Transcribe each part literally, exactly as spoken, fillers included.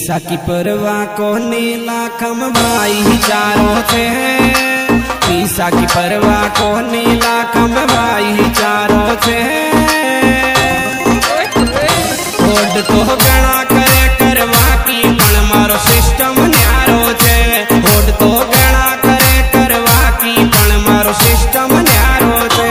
पीसा की परवाह को नीला कम भाई चारों से, पीसा की परवाह को नीला कम भाई चारों से। होड तो गणा करे करवा की पण मारो सिस्टम न्यारो छे, होड तो गणा करे करवा की पण मारो सिस्टम न्यारो छे।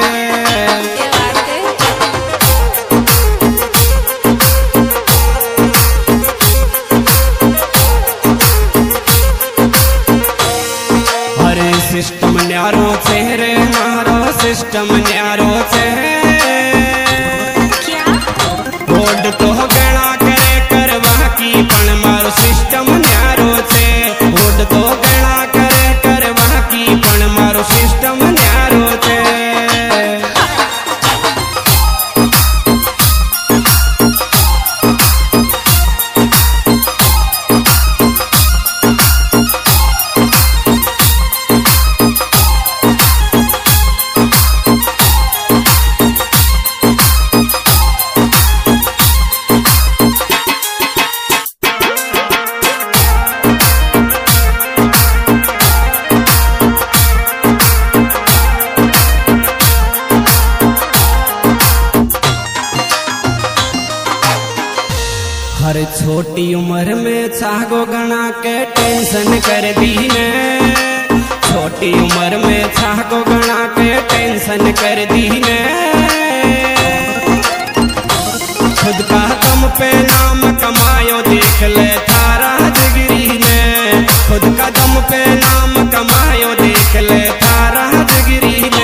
सिस्टम न्यारो छे रे मारो सिस्टम न्यारो छे। क्या होड तो गणा करे करवा की पण मारो सिस्टम न्यारो छे, होड तो गणा करे करवा की पण मारो सिस्टम न्यारो छे। हर छोटी उम्र में छागो गणा के टेंशन कर दी ने, छोटी उम्र में छागो गणा के टेंशन कर दी ने। खुद का दम पे नाम कमायो देख ले थारा जिगरी ने, खुद का दम पे नाम कमायो देख ले थारा जिगरी ने।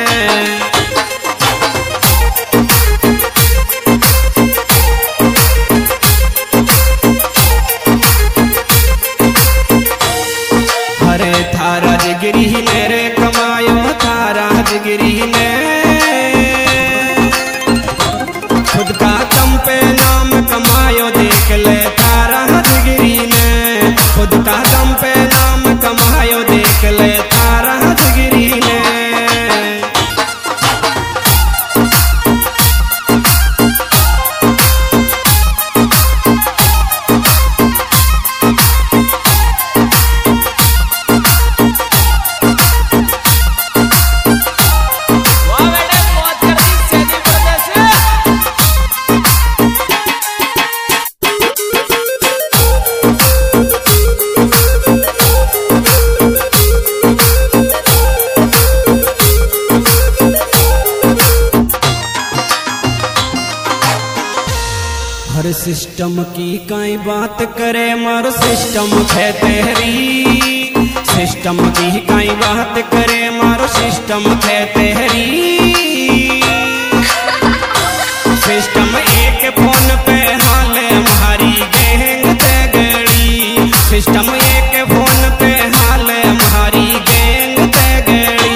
थारा जिगरी ने रे कमायो थारा जिगरी ने, खुद का दम पे नाम कमायो देख ले थारा जिगरी ने, खुद का दम पे नाम कमायो देख ले थारा जिगरी ने। हर सिस्टम की काई बात करे मारो सिस्टम है तेरी, सिस्टम की काई बात करे मारो सिस्टम है तेरी। सिस्टम एक फोन पे हाले हमारी गैंग ते गड़ी, सिस्टम एक फोन पे हाले हमारी गैंग ते गड़ी।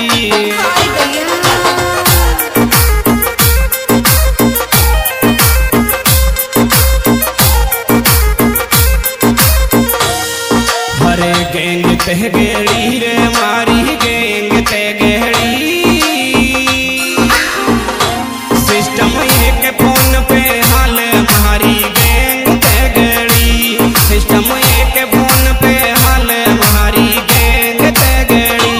गैंग ते गेड़ी रे मारी गैंग ते गेड़ी, सिस्टम एक फोन पे हाल हमारी गैंग ते गेड़ी, सिस्टम एक फोन पे हाल हमारी गैंग ते गेड़ी।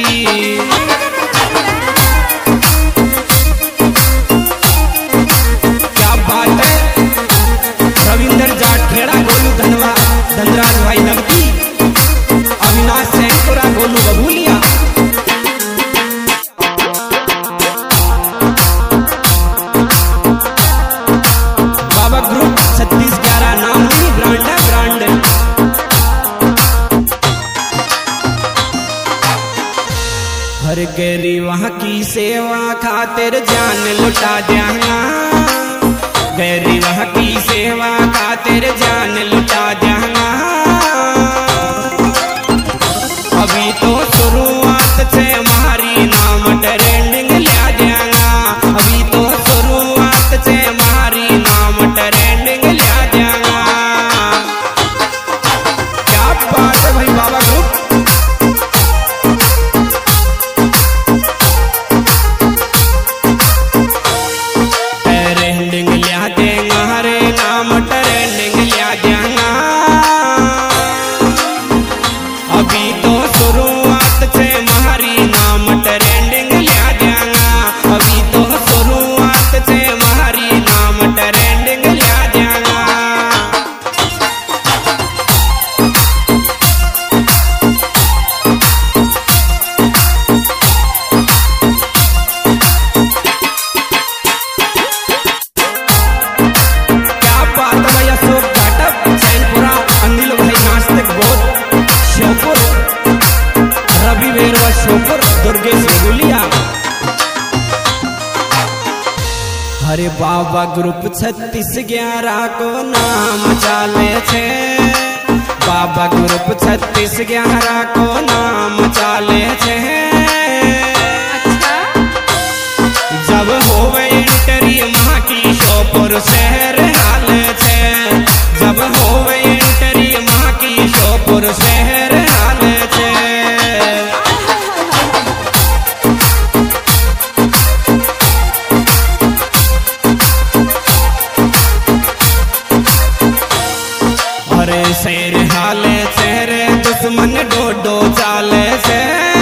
क्या बात है रविंदर जाट खेड़ा गोलू धनवा धनराज भाई नवकी अविनाश सैंकुरा गोलू बबूलिया। बाबा ग्रुप छत्तीस ग्यारह नाम ही ब्रांड है ब्रांड। हर गैरी वहाँ की सेवा खातिर जान लुटा देंगा, गैरी वहाँ की सेवा खातिर जान लुटा देंगा। अभी तो शुरुआत से हमारी नाम ट्रेंडिंग लिया जाएगा, अभी तो शुरुआत से हमारी नाम ट्रेंडिंग लिया जाएगा। क्या बात है भाई बाबा ग्रुप। ट्रेंडिंग लिया देंगा हरे नाम ट्रेंडिंग लिया देंगा। बेरवा श्योपुर दुर्गेश गुलिया। हरे बाबा ग्रुप छत्तीस ग्यारह को नाम चाले छे, बाबा ग्रुप छत्तीस ग्यारह को नाम चाले छे। जब होवे एंट्री माँ की श्योपुर शहर हाल छे, जब होवे एंट्री माँ की श्योपुर शहर हाल छे। अरे शेर हाले चेहरे दुश्मन डोडो चाले से,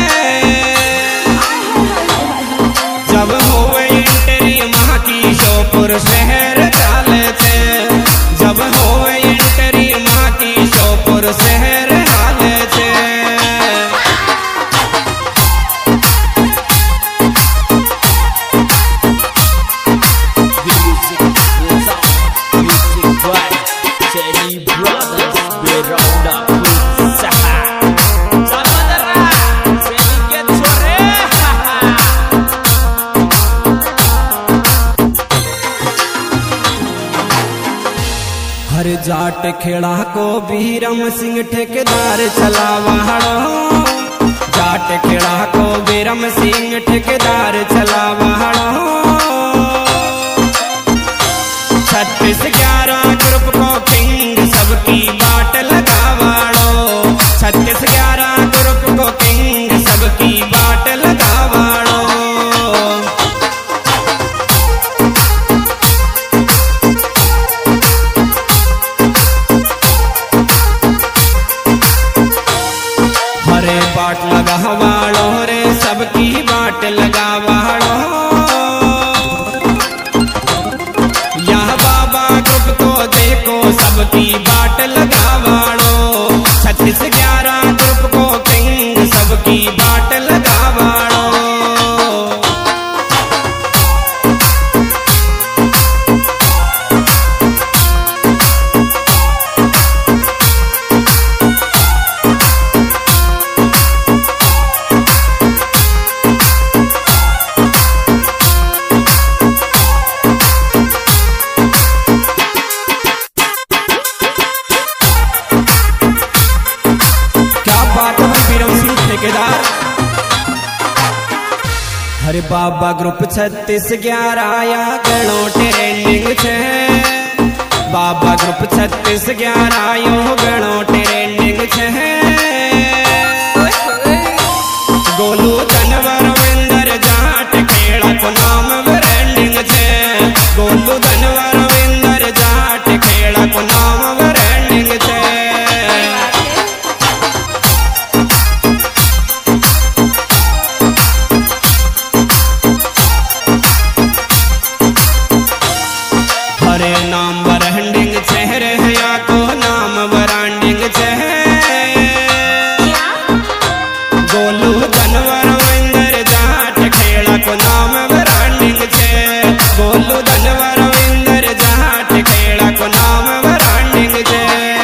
जब होवे एंट्री माँ की श्योपुर शहर चाले थे, जब होवे एंट्री माँ की श्योपुर शहर हाले थे। हर जाट खेड़ा को बीरम सिंह ठेकेदार चलावाड़ो, जाट खेड़ा को बीरम सिंह ठेकेदार चलावाड़ो। छत्तीस ग्यारह ग्रुप को किंग सबकी बाट लगावाड़ो, छत्तीस ग्यारह ग्रुप को किंग सबकी बाट लगावाड़ो। हरे बाट लगावाड़ो रे सबकी बाट लगावाड़ो, यह बाबा ग्रुप को देखो सबकी बाट लगावाड़ो। छत्तीस ग्यारह ग्रुप को किंग सबकी बाट लगावाड़ो। हरे बाबा ग्रुप छत्तीस ग्यारह या गणो ट्रेंडिंग छे, बाबा ग्रुप छत्तीस ग्यारह यो गणो ट्रेंडिंग छे। गोलू धनवर विंदर जाट खेड़ा को नाम ब्रांडिंग छे, गोलू धनवर विंदर जाट खेड़ा को नाम ब्रांडिंग छे। हरे नाम ब्रांडिंग चेहरे या को नाम ब्रांडिंग चेहरे, गोलू धनवर विंदर जाट खेड़ा को नाम ब्रांडिंग छे, गोलू धनवर विंदर जाट खेड़ा को नाम ब्रांडिंग छे।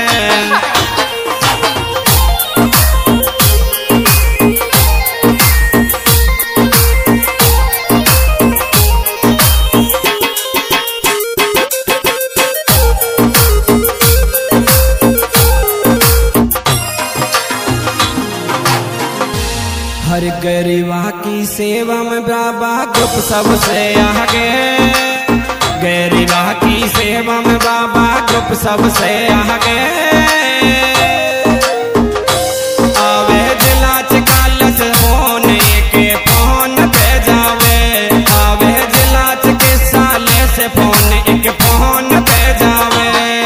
हर गरीबा की सेवा में बाबा ग्रुप सबसे आगे, गरीबा की सेवा में बाबा ग्रुप सबसे आगे। आवे जिला चिकालस फोन के फोन पे जावे, आवे जिला चिकित्सालय से फोन एक फोन पे जावे।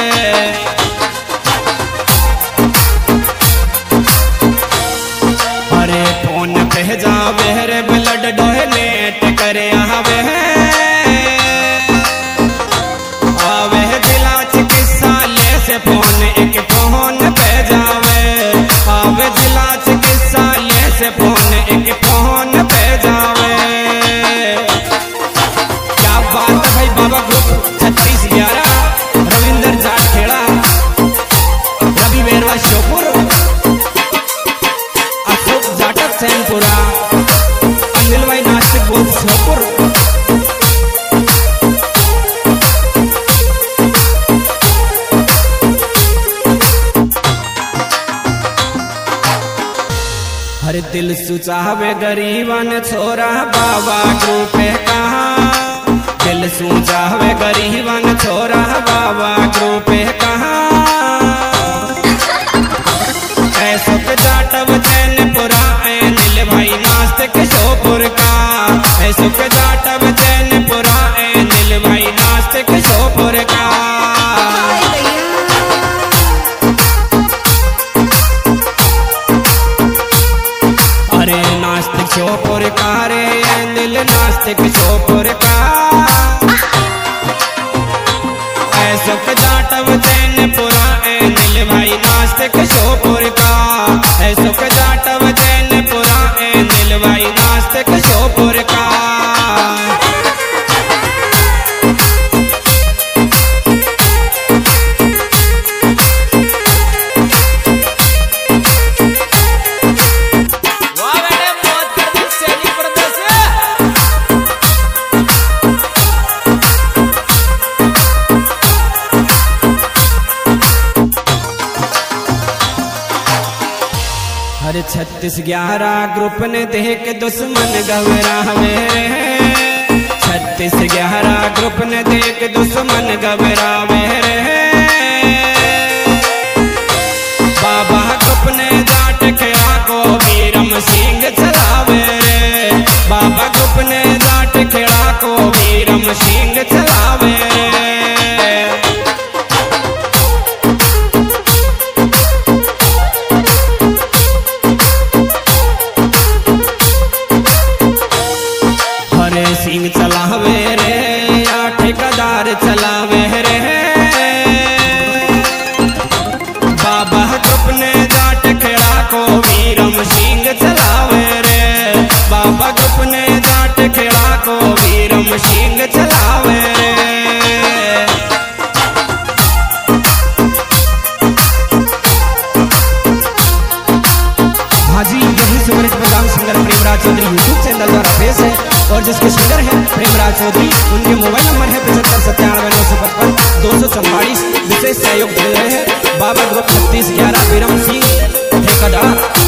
अरे फोन पे जावे रे ब्लड डोनेट करे आवे, आवे जिला चिकित्सालय से फोन एक फोन पे जावे, आवे जिला चिकित्सालय से फोन एक फोन पे जावे। क्या बात है भाई, बाबा ग्रुप छत्तीस ग्यारह रविंदर जाट खेड़ा, रवि बेरवा श्योपुर, अशोक जाटक सैनपुरा। दिल सुचावे गरीबन छोरा बाबा ग्रुप कहा दिल सुचावे गरीबन छोरा बाबा ग्रुप कहा ऐसो जाटव चैनपुरा नील भाई नास्तिक शोपुर का ऐसो जाटव चैनपुरा नील भाई नास्तिक शोपुर का अरे नास्तिक शोपुर का रे नील नास्तिक शोपुर का ऐसो जाटव चैनपुरा नील भाई नास्तिक शोपुर का ऐसो जाटव चैनपुरा नील भाई नास्तिक शोपुर का अरे छत्तीस ग्यारह ग्रुप ने देख दुश्मन घबरावे रे छत्तीस ग्यारह ग्रुप ने देख दुश्मन घबरावे रे बाबा ग्रुप ने जाट खेड़ा को वीरम सिंह चलावे रे बाबा ग्रुप ने जाट खेड़ा को वीरम सिंह चलावे रे सिंह चलावे रे या ठेकेदार चलावे रे बाबा ग्रुप ने जाट खेड़ा को वीरम सिंह चलावे रे बाबा ग्रुप ने जाट खेड़ा को वीरम सिंह चलावे रे हाजी यही superhit program singer Premraj Chaudhary YouTube channel द्वारा पेश है और जिसके सिंगर हैं प्रेमराज चौधरी उनके मोबाइल नंबर है पचहत्तर सत्तानवे नौ सौ पचपन दो सौ चौवालीस विशेष सहयोग दे रहे हैं बाबा ग्रुप छत्तीस ग्यारह वीरम सिंह ठेकेदार।